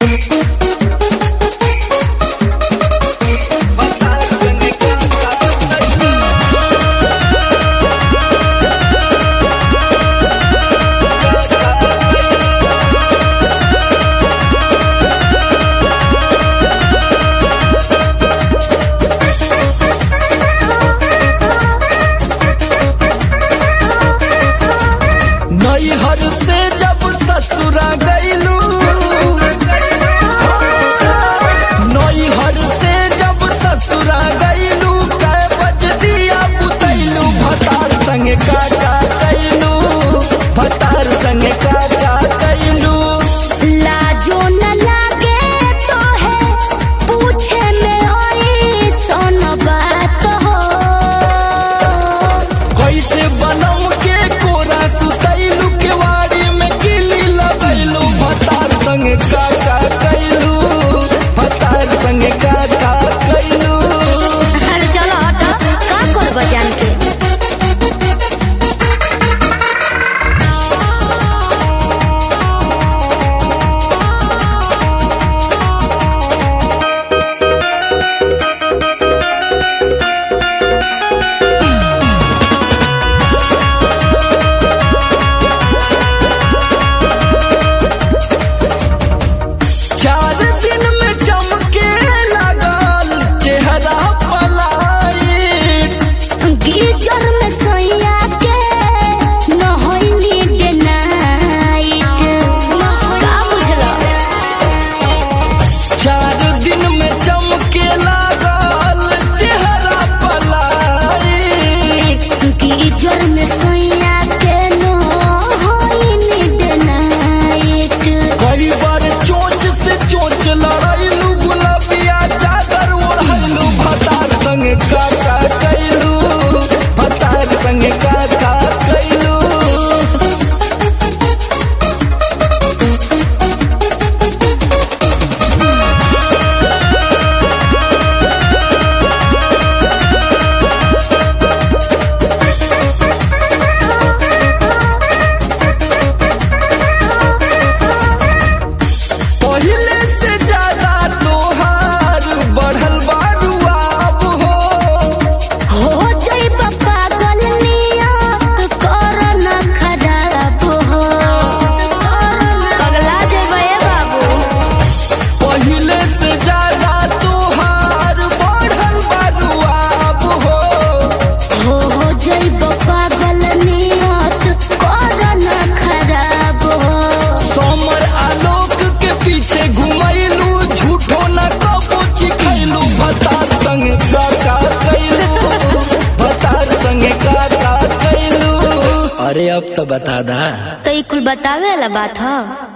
नैहर से जब ससुरा गईलू, नैहर से जब ससुरा गईलू, कै बज दिया बुतैलू, भतार संगे काका कैलू, भतार संगे काका कैलू। लाजो न लागे तो है पूछे में ओई सोन बात हो। कैसे बनम के कोरा सुतैलू, केवाड़ी में किली लगैलू, भतार संगे काका कैलू, भतार संगे काका कैलू। अरे चलो हटो, का कर बचान के। चार दिन में चमके लगल चेहरा पलायित, गीजर में सोया के नहैनी डे नाइट। का बुझलो? चार दिन में चमके लगल चेहरा पलायित, गीजर में सोया के नहैनी डे नाइट। कई बार चोंच से चोंच लड़ैलू, गुलाबिया चादर ओढ़ैलू, भतार संगे काका कैलू, भतार संगे काका कैलू। पहिले से ज्यादा तोहार बढ़ल बारुआब हो, हो जाई पागल नियत कर न खराब हो। पगला जेबे बाबू। पहिले से ज्यादा तोहार बढ़ल बारुआब हो, हो जाई पागल नियत कर न खराब हो। सोमर आलोक के पीछे घुमैलू, झूठो न कबो चिखैलू, भतार संगे काका कैलू, भतार संगे काका कैलू। अरे अब तो बता दा। तो ई कुल बतावे वाला बात ह।